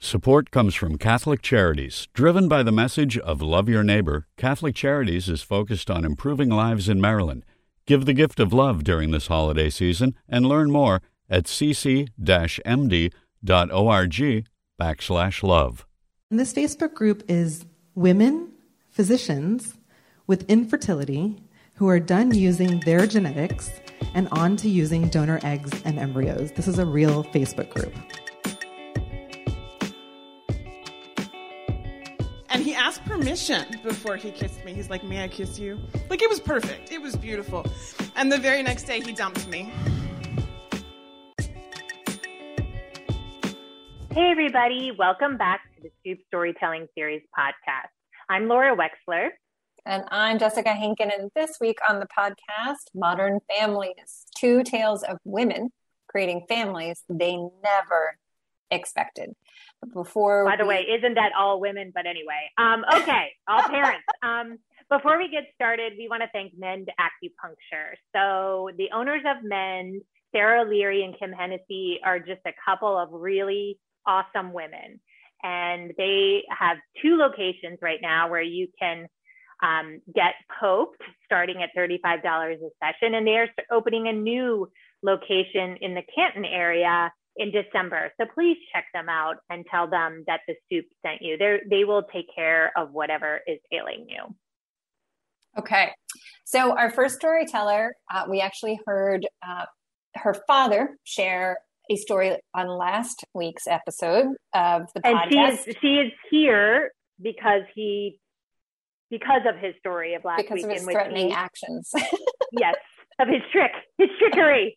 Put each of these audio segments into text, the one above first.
Support comes from Catholic Charities. Driven by the message of love your neighbor, Catholic Charities is focused on improving lives in Maryland. Give the gift of love during this holiday season and learn more at cc-md.org/love. And this Facebook group is women, physicians with infertility who are done using their genetics and on to using donor eggs and embryos. This is a real Facebook group. And he asked permission before he kissed me. He's like, may I kiss you? Like, it was perfect. It was beautiful. And the very next day, he dumped me. Hey, everybody. Welcome back to the Stoop Storytelling Series podcast. I'm Laura Wexler. And I'm Jessica Henkin. And this week on the podcast, Modern Families, two tales of women creating families they never expected. By the way, isn't that all women? But anyway, okay, all parents. Before we get started, we want to thank Mend Acupuncture. So the owners of Mend, Sarah Leary and Kim Hennessy, are just a couple of really awesome women. And they have two locations right now where you can get poked starting at $35 a session. And they are opening a new location in the Canton area in December. So please check them out and tell them that the Stoop sent you. They will take care of whatever is ailing you. Okay. So our first storyteller, we actually heard her father share a story on last week's episode of the podcast. And she is here because of his story of last week. Because of his threatening actions. Yes. Of his trickery.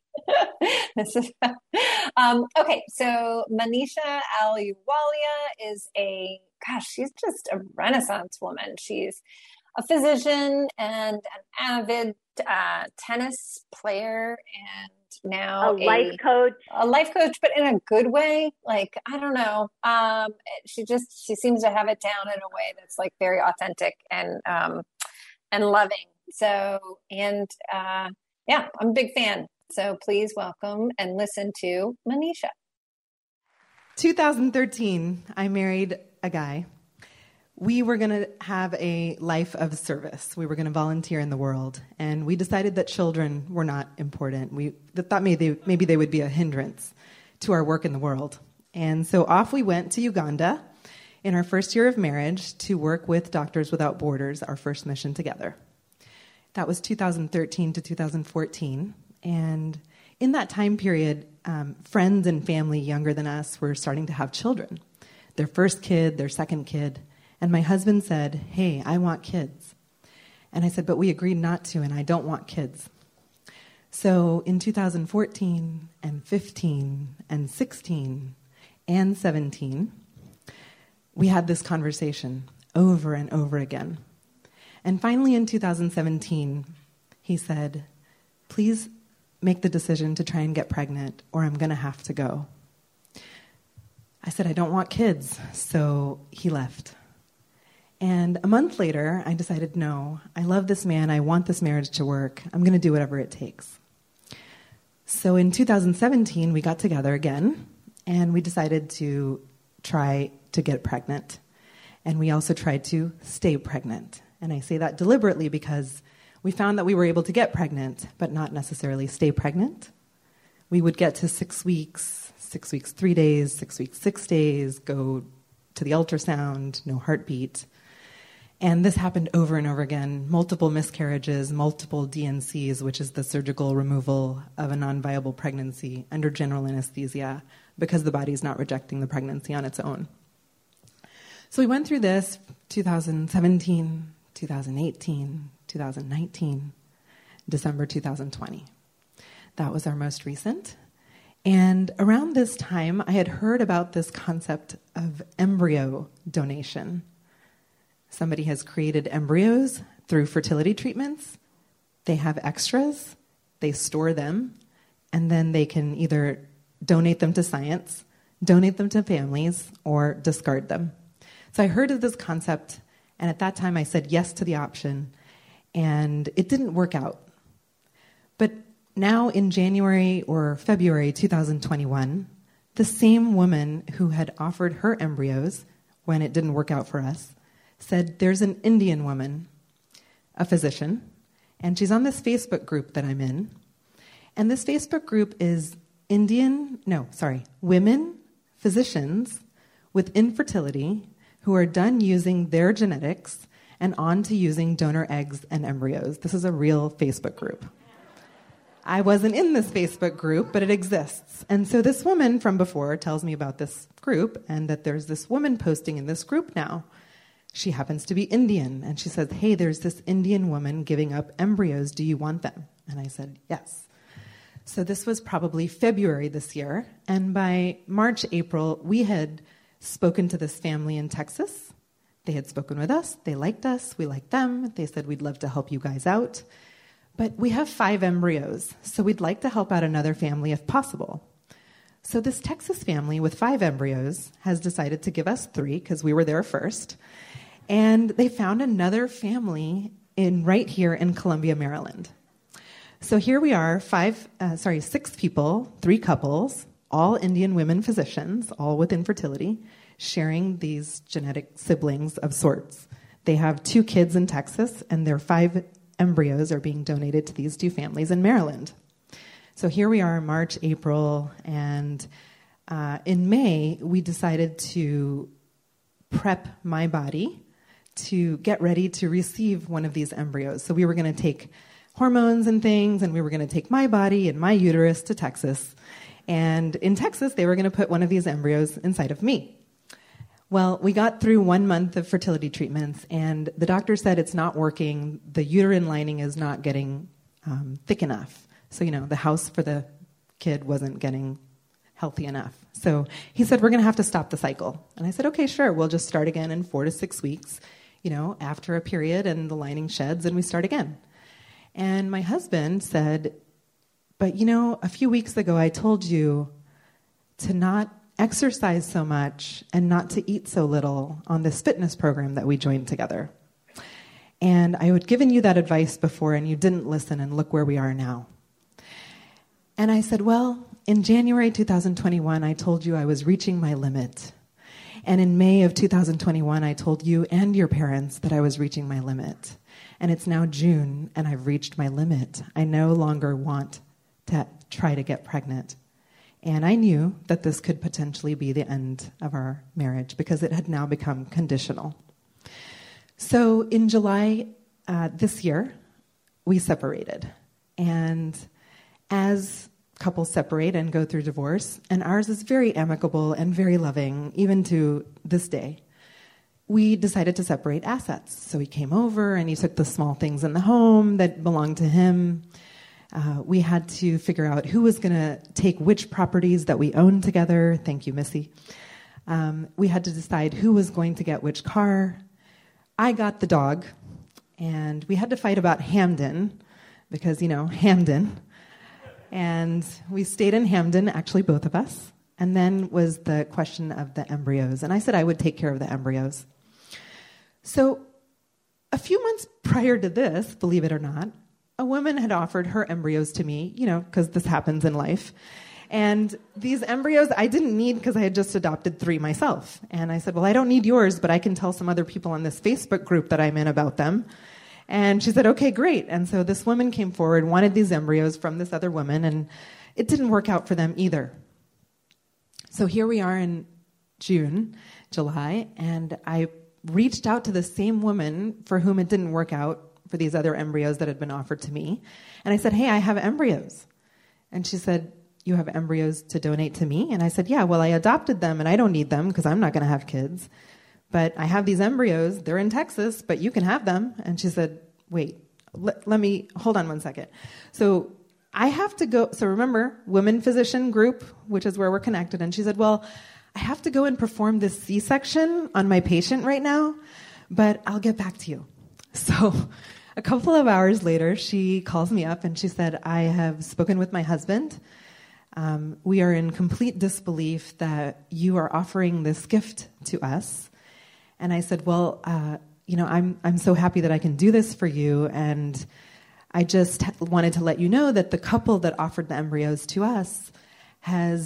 Okay, so Manisha Ahluwalia is she's just a Renaissance woman. She's a physician and an avid tennis player, and now a life coach. A life coach, but in a good way. Like, I don't know. She seems to have it down in a way that's like very authentic and loving. So, yeah, I'm a big fan. So please welcome and listen to Manisha. 2013, I married a guy. We were going to have a life of service. We were going to volunteer in the world. And we decided that children were not important. We thought maybe they would be a hindrance to our work in the world. And so off we went to Uganda in our first year of marriage to work with Doctors Without Borders, our first mission together. That was 2013 to 2014. And in that time period, friends and family younger than us were starting to have children. Their first kid, their second kid. And my husband said, hey, I want kids. And I said, but we agreed not to, and I don't want kids. So in 2014 and 15 and 16 and 17, we had this conversation over and over again. And finally, in 2017, he said, please make the decision to try and get pregnant, or I'm going to have to go. I said, I don't want kids, so he left. And a month later, I decided, no, I love this man, I want this marriage to work, I'm going to do whatever it takes. So in 2017, we got together again, and we decided to try to get pregnant. And we also tried to stay pregnant. And I say that deliberately because we found that we were able to get pregnant, but not necessarily stay pregnant. We would get to 6 weeks, 3 days, 6 weeks, 6 days, go to the ultrasound, no heartbeat. And this happened over and over again, multiple miscarriages, multiple DNCs, which is the surgical removal of a non-viable pregnancy under general anesthesia because the body's not rejecting the pregnancy on its own. So we went through this 2017, 2018, 2019, December 2020. That was our most recent. And around this time, I had heard about this concept of embryo donation. Somebody has created embryos through fertility treatments. They have extras, they store them, and then they can either donate them to science, donate them to families, or discard them. So I heard of this concept, and at that time I said yes to the option, and it didn't work out. But now in January or February 2021, the same woman who had offered her embryos when it didn't work out for us said, there's an Indian woman, a physician, and she's on this Facebook group that I'm in. And this Facebook group is women physicians with infertility who are done using their genetics and on to using donor eggs and embryos. This is a real Facebook group. I wasn't in this Facebook group, but it exists. And so this woman from before tells me about this group and that there's this woman posting in this group now. She happens to be Indian. And she says, hey, there's this Indian woman giving up embryos. Do you want them? And I said, yes. So this was probably February this year. And by March, April, we had spoken to this family in Texas. They had spoken with us. They liked us. We liked them. They said, we'd love to help you guys out. But we have 5 embryos, so we'd like to help out another family if possible. So this Texas family with 5 embryos has decided to give us 3 because we were there first. And they found another family right here in Columbia, Maryland. So here we are, 6 people, 3 couples, all Indian women physicians, all with infertility, sharing these genetic siblings of sorts. They have 2 kids in Texas, and their 5 embryos are being donated to these 2 families in Maryland. So here we are in March, April, and in May, we decided to prep my body to get ready to receive one of these embryos. So we were going to take hormones and things, and we were going to take my body and my uterus to Texas. And in Texas, they were going to put one of these embryos inside of me. Well, we got through 1 month of fertility treatments, and the doctor said it's not working. The uterine lining is not getting thick enough. So, the house for the kid wasn't getting healthy enough. So he said, we're going to have to stop the cycle. And I said, okay, sure. We'll just start again in 4 to 6 weeks, after a period, and the lining sheds, and we start again. And my husband said, but, a few weeks ago, I told you to not exercise so much and not to eat so little on this fitness program that we joined together. And I had given you that advice before, and you didn't listen, and look where we are now. And I said, well, in January 2021, I told you I was reaching my limit. And in May of 2021, I told you and your parents that I was reaching my limit. And it's now June, and I've reached my limit. I no longer want to try to get pregnant. And I knew that this could potentially be the end of our marriage because it had now become conditional. So in July this year, we separated. And as couples separate and go through divorce, and ours is very amicable and very loving, even to this day, we decided to separate assets. So he came over and he took the small things in the home that belonged to him. We had to figure out who was going to take which properties that we owned together. Thank you, Missy. We had to decide who was going to get which car. I got the dog, and we had to fight about Hamden because, Hamden. And we stayed in Hamden, actually both of us. And then was the question of the embryos. And I said I would take care of the embryos. So a few months prior to this, believe it or not, a woman had offered her embryos to me, because this happens in life. And these embryos I didn't need because I had just adopted 3 myself. And I said, well, I don't need yours, but I can tell some other people on this Facebook group that I'm in about them. And she said, okay, great. And so this woman came forward, wanted these embryos from this other woman, and it didn't work out for them either. So here we are in July, and I reached out to the same woman for whom it didn't work out for these other embryos that had been offered to me. And I said, hey, I have embryos. And she said, you have embryos to donate to me? And I said, yeah, well, I adopted them and I don't need them because I'm not going to have kids. But I have these embryos. They're in Texas, but you can have them. And she said, wait, let me, hold on one second. So I have to go. So remember, women physician group, which is where we're connected. And she said, well, I have to go and perform this C-section on my patient right now, but I'll get back to you. So a couple of hours later, she calls me up and she said, I have spoken with my husband. We are in complete disbelief that you are offering this gift to us. And I said, well, I'm so happy that I can do this for you. And I just wanted to let you know that the couple that offered the embryos to us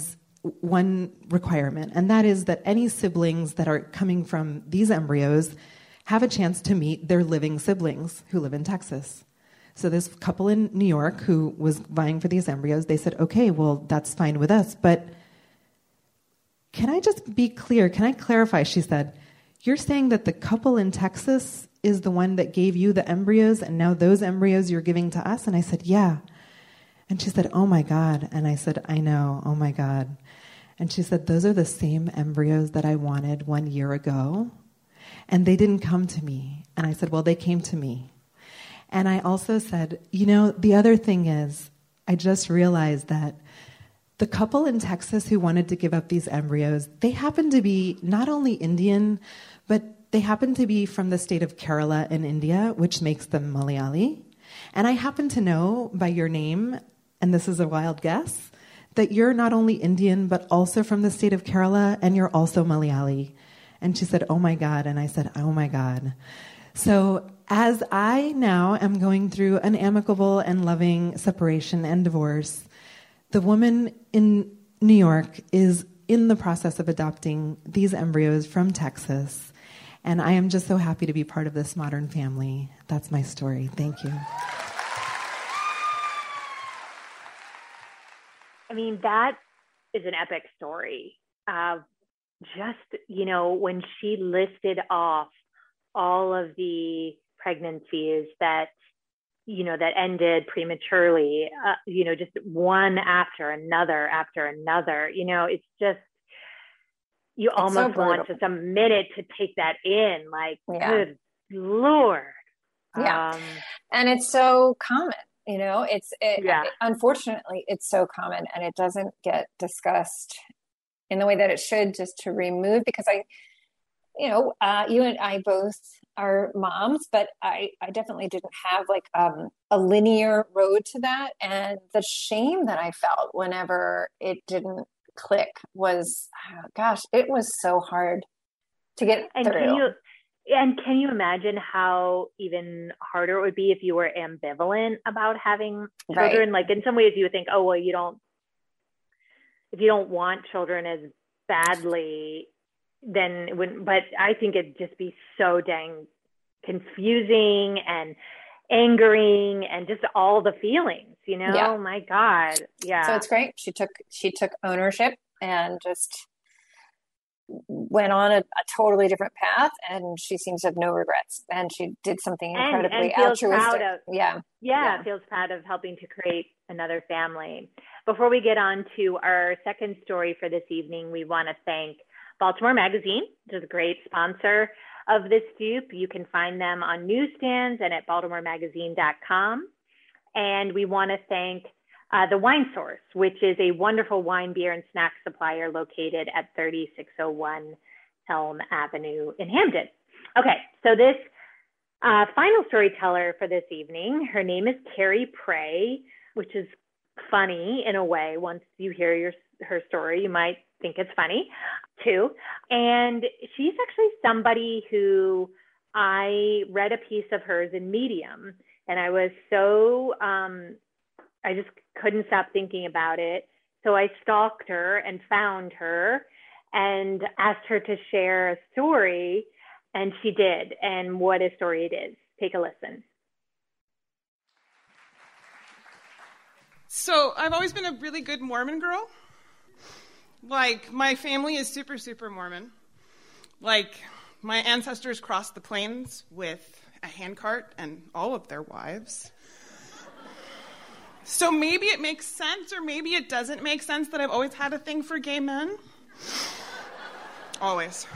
one requirement, and that is that any siblings that are coming from these embryos have a chance to meet their living siblings who live in Texas. So this couple in New York who was vying for these embryos, they said, okay, well, that's fine with us, but can I just be clear? Can I clarify? She said, you're saying that the couple in Texas is the one that gave you the embryos, and now those embryos you're giving to us? And I said, yeah. And she said, oh my God. And I said, I know, oh my God. And she said, those are the same embryos that I wanted 1 year ago, and they didn't come to me. And I said, well, they came to me. And I also said, the other thing is, I just realized that the couple in Texas who wanted to give up these embryos, they happen to be not only Indian, but they happen to be from the state of Kerala in India, which makes them Malayali. And I happen to know by your name, and this is a wild guess, that you're not only Indian, but also from the state of Kerala, and you're also Malayali. And she said, oh my God. And I said, oh my God. So as I now am going through an amicable and loving separation and divorce, the woman in New York is in the process of adopting these embryos from Texas. And I am just so happy to be part of this modern family. That's my story. Thank you. I mean, that is an epic story. Just, when she listed off all of the pregnancies that ended prematurely, just one after another, it's just, you it's almost so want just a minute to take that in, like, good Lord. Yeah. And it's so common, unfortunately, it's so common, and it doesn't get discussed in the way that it should, just to remove, because you and I both are moms, but I definitely didn't have like a linear road to that. And the shame that I felt whenever it didn't click was, it was so hard to get through. Can you imagine how even harder it would be if you were ambivalent about having children? Right. Like in some ways you would think, oh, well, if you don't want children as badly, then but I think it'd just be so dang confusing and angering and just all the feelings, Yeah. Oh my God. Yeah. So it's great. She took ownership and just went on a totally different path, and she seems to have no regrets, and she did something incredibly altruistic. Feels proud of helping to create another family. Before we get on to our second story for this evening, we want to thank Baltimore Magazine, which is a great sponsor of this Stoop. You can find them on newsstands and at baltimoremagazine.com. And we want to thank The Wine Source, which is a wonderful wine, beer, and snack supplier located at 3601 Elm Avenue in Hamden. Okay, so this final storyteller for this evening, her name is Carrie Prey, which is funny in a way. Once you hear her story, you might think it's funny too. And she's actually somebody who I read a piece of hers in Medium, and I was so, I just couldn't stop thinking about it. So I stalked her and found her and asked her to share a story, and she did. And what a story it is. Take a listen. So I've always been a really good Mormon girl. Like, my family is super, super Mormon. Like, my ancestors crossed the plains with a handcart and all of their wives. So maybe it makes sense, or maybe it doesn't make sense, that I've always had a thing for gay men. Always.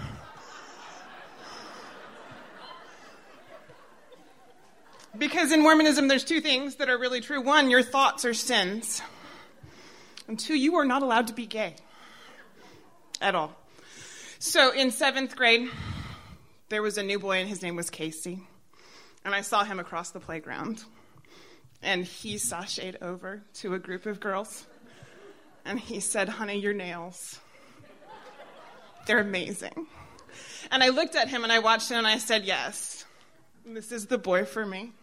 Because in Mormonism, there's two things that are really true. One, your thoughts are sins. And two, you are not allowed to be gay. At all. So in 7th grade, there was a new boy, and his name was Casey. And I saw him across the playground. And he sashayed over to a group of girls. And he said, honey, your nails, they're amazing. And I looked at him, and I watched him, and I said, yes, this is the boy for me.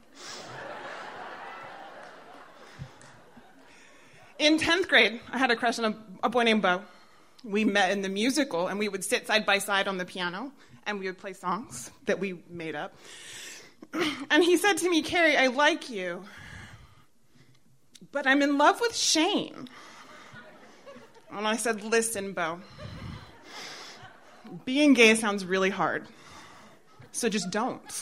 In 10th grade, I had a crush on a boy named Bo. We met in the musical, and we would sit side by side on the piano, and we would play songs that we made up. And he said to me, Carrie, I like you, but I'm in love with Shane. And I said, listen, Bo, being gay sounds really hard, so just don't.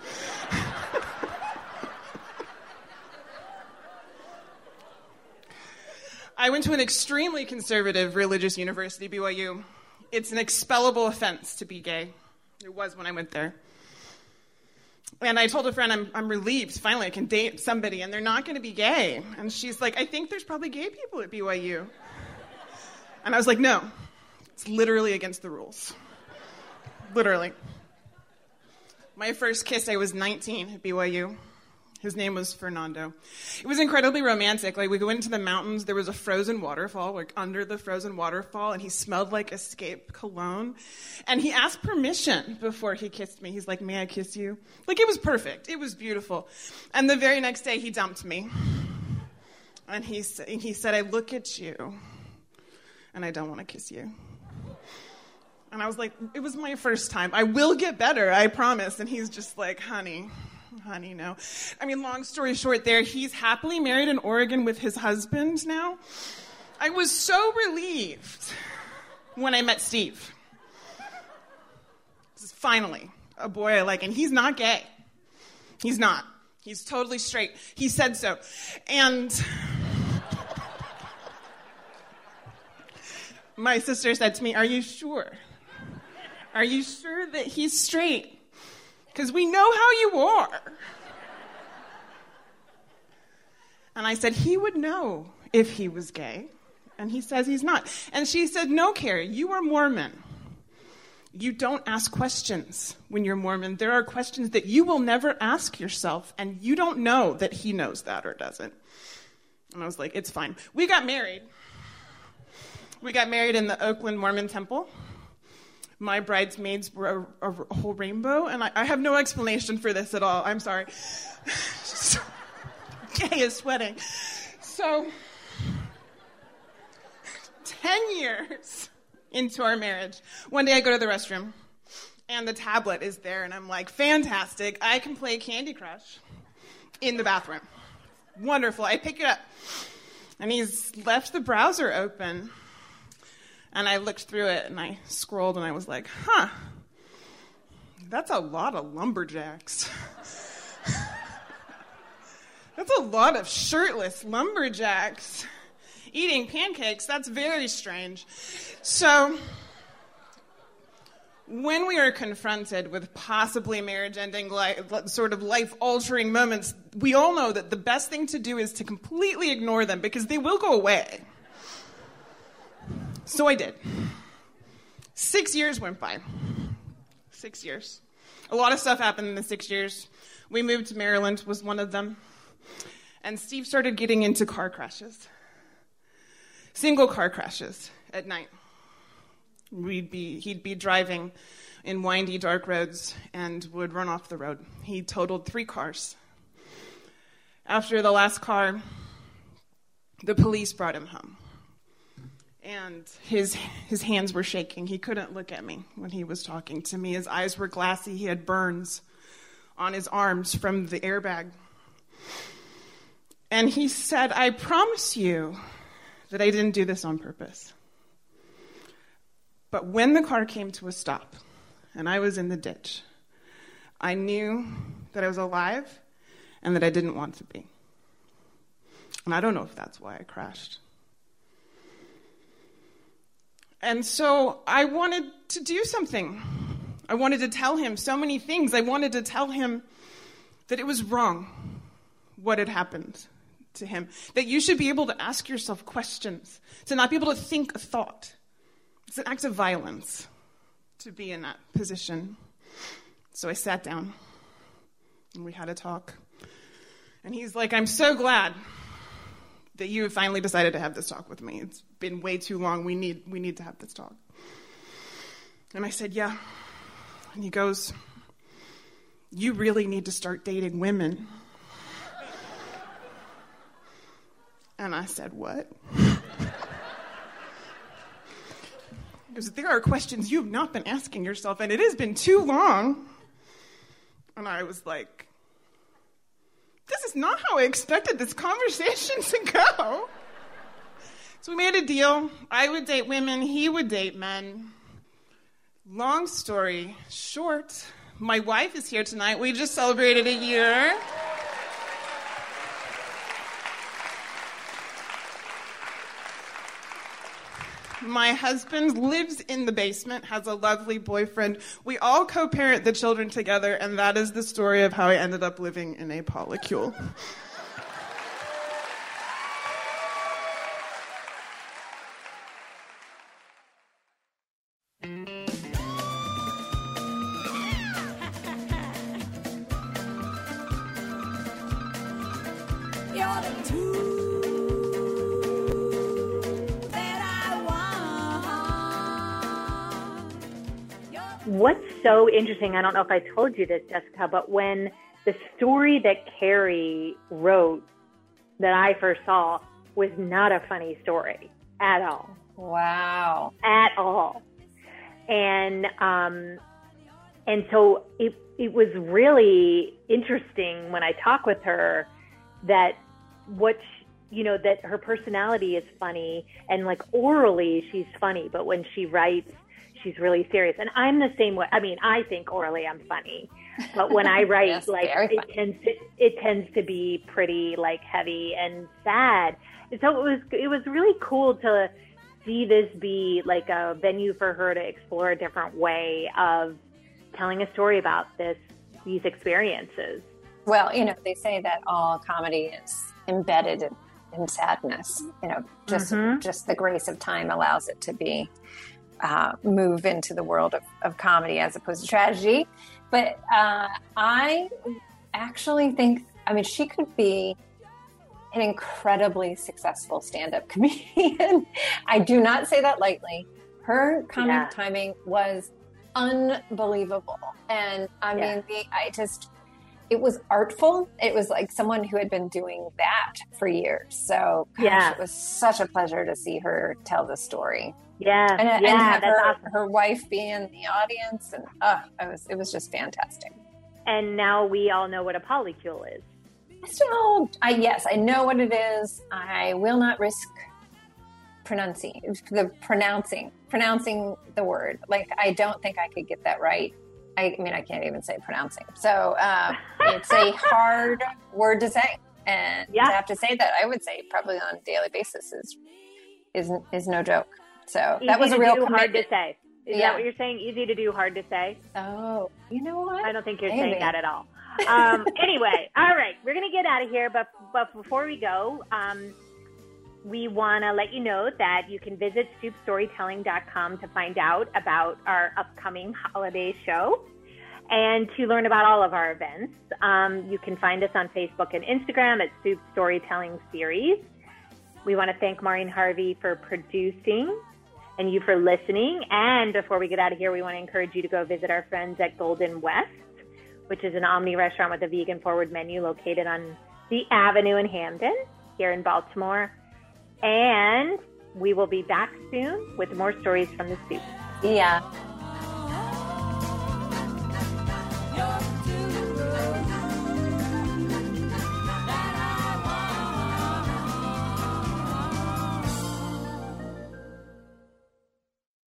I went to an extremely conservative religious university, BYU. It's an expellable offense to be gay. It was when I went there. And I told a friend, I'm relieved, finally I can date somebody, and they're not going to be gay. And she's like, I think there's probably gay people at BYU. And I was like, no, it's literally against the rules. Literally. My first kiss, I was 19 at BYU. His name was Fernando. It was incredibly romantic. Like, we went into the mountains. There was a frozen waterfall, like under the frozen waterfall, and he smelled like Escape cologne. And he asked permission before he kissed me. He's like, may I kiss you? Like, it was perfect. It was beautiful. And the very next day, he dumped me. And he said, I look at you, and I don't want to kiss you. And I was like, it was my first time. I will get better, I promise. And he's just like, honey, no. I mean, long story short there, he's happily married in Oregon with his husband now. I was so relieved when I met Steve. This is finally a boy I like, and he's not gay. He's not. He's totally straight. He said so. And my sister said to me, are you sure? Are you sure that he's straight? Because we know how you are. And I said, he would know if he was gay. And he says he's not. And she said, no, Carrie, you are Mormon. You don't ask questions when you're Mormon. There are questions that you will never ask yourself, and you don't know that he knows that or doesn't. And I was like, it's fine. We got married. We got married in the Oakland Mormon Temple. My bridesmaids were a whole rainbow, and I have no explanation for this at all. I'm sorry. Just gayest wedding. So, 10 years into our marriage, one day I go to the restroom, and the tablet is there, and I'm like, fantastic, I can play Candy Crush in the bathroom. Wonderful. I pick it up, and he's left the browser open. And I looked through it, and I scrolled, and I was like, that's a lot of lumberjacks. That's a lot of shirtless lumberjacks eating pancakes. That's very strange. So when we are confronted with possibly marriage-ending, sort of life-altering moments, we all know that the best thing to do is to completely ignore them, because they will go away. So I did. 6 years went by. 6 years. A lot of stuff happened in the 6 years. We moved to Maryland, was one of them. And Steve started getting into car crashes. Single car crashes at night. He'd be driving in windy, dark roads and would run off the road. He totaled 3 cars. After the last car, the police brought him home. And his hands were shaking. He couldn't look at me when he was talking to me. His eyes were glassy. He had burns on his arms from the airbag. And he said, I promise you that I didn't do this on purpose. But when the car came to a stop and I was in the ditch, I knew that I was alive and that I didn't want to be. And I don't know if that's why I crashed. And so I wanted to do something. I wanted to tell him so many things. I wanted to tell him that it was wrong, what had happened to him. That you should be able to ask yourself questions, to not be able to think a thought. It's an act of violence to be in that position. So I sat down, and we had a talk. And he's like, I'm so glad that you have finally decided to have this talk with me. It's been way too long. We need to have this talk. And I said, yeah. And he goes, you really need to start dating women. And I said, what? Because there are questions you have not been asking yourself, and it has been too long. And I was like, this is not how I expected this conversation to go. So we made a deal. I would date women, he would date men. Long story short, my wife is here tonight. We just celebrated a year. My husband lives in the basement, has a lovely boyfriend. We all co-parent the children together, and that is the story of how I ended up living in a polycule. What's so interesting, I don't know if I told you this, Jessica, but when the story that Carrie wrote that I first saw was not a funny story at all. Wow. At all. And so it was really interesting when I talk with her that that her personality is funny, and like orally she's funny, but when she writes, she's really serious. And I'm the same way. I mean, I think orally I'm funny, but when I write, yes, like it tends to be pretty like heavy and sad. And so it was really cool to see this be like a venue for her to explore a different way of telling a story about these experiences. Well, they say that all comedy is embedded in sadness. Just the grace of time allows it to be move into the world of comedy as opposed to tragedy. But I actually think, she could be an incredibly successful stand-up comedian. I do not say that lightly. Her comic timing was unbelievable. And it was artful. It was like someone who had been doing that for years. So it was such a pleasure to see her tell the story. Yeah. And have her wife be in the audience. And it was just fantastic. And now we all know what a polycule is. Yes, I know what it is. I will not risk pronouncing the word. Like, I don't think I could get that right. I can't even say pronouncing. So it's a hard word to say. And to have to say that, I would say probably on a daily basis is no joke. So Easy that was a real commitment. Hard to say. Is that what you're saying? Easy to do, hard to say? Oh, you know what? I don't think you're saying that at all. Anyway, all right, we're going to get out of here. But before we go, we want to let you know that you can visit soupstorytelling.com to find out about our upcoming holiday show and to learn about all of our events. You can find us on Facebook and Instagram at Soup Storytelling Series. We want to thank Maureen Harvey for producing and you for listening. And before we get out of here, we want to encourage you to go visit our friends at Golden West, which is an omni restaurant with a vegan forward menu located on the Avenue in Hamden here in Baltimore. And we will be back soon with more stories from the Soup. Yeah.